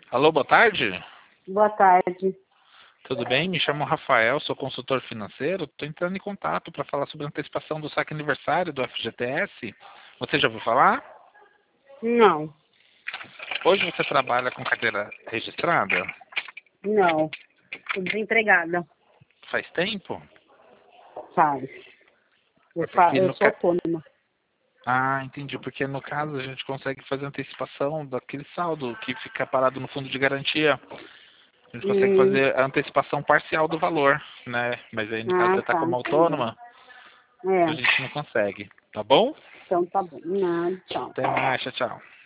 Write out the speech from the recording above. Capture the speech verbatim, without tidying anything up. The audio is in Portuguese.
Alô, boa tarde. Boa tarde. Tudo bem? Me chamo Rafael, sou consultor financeiro. Estou entrando em contato para falar sobre a antecipação do saque aniversário do F G T S. Você já ouviu falar? Não, Hoje você trabalha com carteira registrada? não. Tô desempregada. Faz tempo? Faz. É Eu, fa porque eu no sou ca... autônoma. Ah, entendi. Porque no caso a gente consegue fazer antecipação daquele saldo que fica parado no fundo de garantia. A gente consegue Hum, fazer a antecipação parcial do valor, né? Mas aí no caso ah, você está tá, como entendi. autônoma, a É, gente não consegue. Tá bom? então tá bom. Não, tchau. Até mais, tchau, tchau.